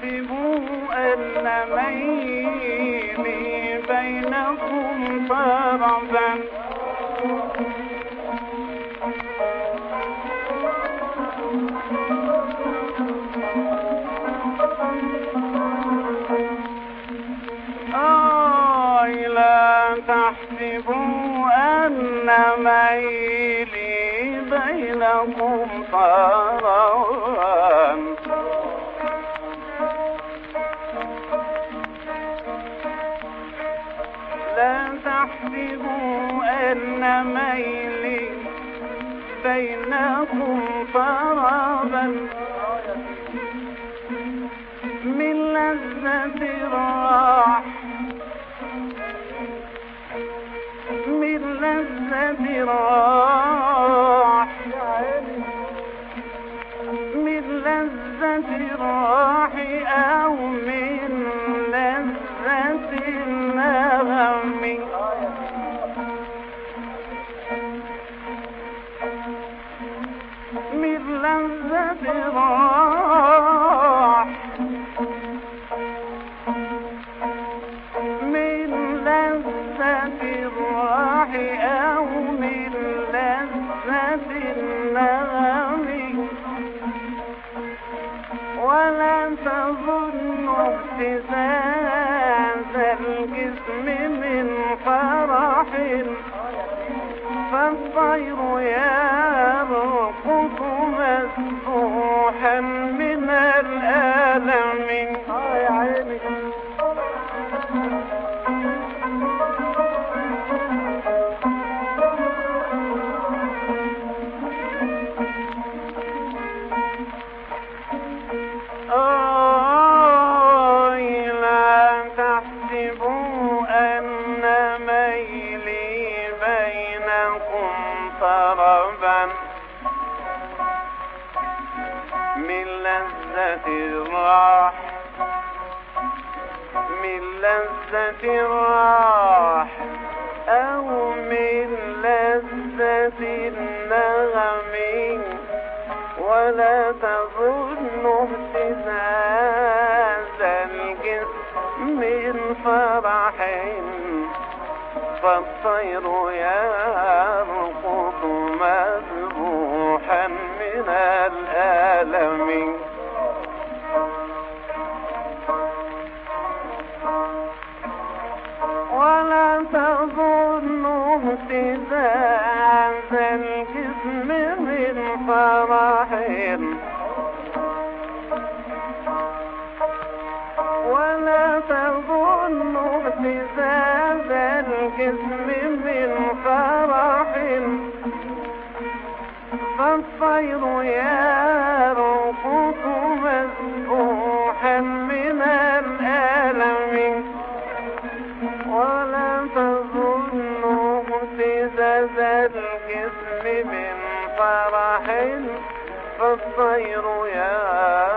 تحسبوا أن ميلي بينكم ضربا لا تحسبوا أن ميلي بينكم ضربا لا تحسبوا أن ميلي بينكم ضربا من لذة الراح من لذة الراح من لذة الراح أو من لذة النغم من لذة الراح من لذة الراح أو من لذة النغم ولا تظن ابتزاز الجسم من فرح فالطير يرقص مسبوحا من الألم يا عيني لا تحسبوا أن ميلي بينكم ضربا من لذة الراح من لذة الراح أو من لذة النغم ولا تظن اهتزاز الجسم من فرح فالطير يرقص مذبوحا من الألم ولا تظن اهتزاز الجسم من فرح ولا تظن اهتزاز الجسم من فرح فالطير يرقص مسبوحا من الألم ولا تظن اهتزاز الجسم من فرح فالطير يرقص